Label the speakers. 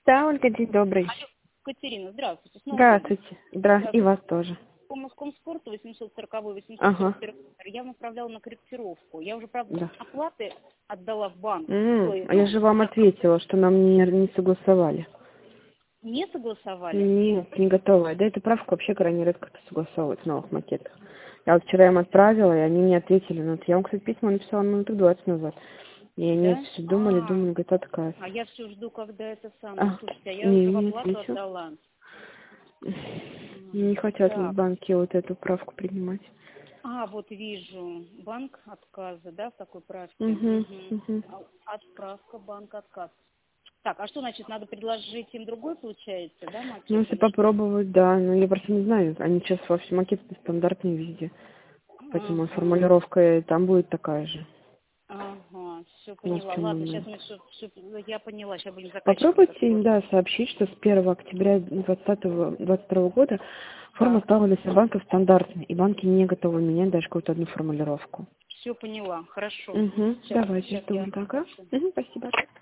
Speaker 1: Да, Ольга, день добрый.
Speaker 2: Алло, Катерина, здравствуйте. Снова
Speaker 1: Здравствуйте. И
Speaker 2: здравствуйте.
Speaker 1: вас тоже.
Speaker 2: По Москомспорту 840-841
Speaker 1: Ага,
Speaker 2: я направляла на корректировку. Я уже, правда,
Speaker 1: да.
Speaker 2: оплаты отдала в банк.
Speaker 1: А я же вам ответила, что нам не согласовали.
Speaker 2: Не согласовали?
Speaker 1: Нет, не готовая. Да, эту правку вообще крайне редко согласовывают в новых макетах. Я вот вчера им отправила, и они мне ответили. Ну, вот я вам, кстати, письмо написала минут 20 назад. И они
Speaker 2: Да?
Speaker 1: все думали, говорят, отказ.
Speaker 2: А я все жду, когда это самое. Слушайте, а я
Speaker 1: Не,
Speaker 2: уже в
Speaker 1: не
Speaker 2: оплату
Speaker 1: ответил.
Speaker 2: отдала.
Speaker 1: Не хотят в
Speaker 2: Так.
Speaker 1: банке вот эту правку принимать.
Speaker 2: Вот вижу. Банк отказа, да, в такой правке?
Speaker 1: Угу.
Speaker 2: Отправка, банк, отказ. Так, а что значит, надо предложить им другой, получается, да, макет?
Speaker 1: Ну, если попробовать, да. Но я просто не знаю. Они сейчас во все макеты стандартные везде. Поэтому формулировка там будет такая же.
Speaker 2: Все
Speaker 1: У нас в
Speaker 2: поняла.
Speaker 1: чем
Speaker 2: Ладно, сейчас
Speaker 1: момент.
Speaker 2: я поняла, сейчас будем заказчиком
Speaker 1: Попробуйте им,
Speaker 2: созвонить.
Speaker 1: да, сообщить, что с 1 октября 2022 года форма
Speaker 2: Так,
Speaker 1: стала для всех банков стандартной, и банки не готовы менять даже какую-то одну формулировку.
Speaker 2: все поняла, хорошо.
Speaker 1: Угу, давайте,
Speaker 2: Сейчас
Speaker 1: жду.
Speaker 2: я
Speaker 1: Ага. Угу, спасибо.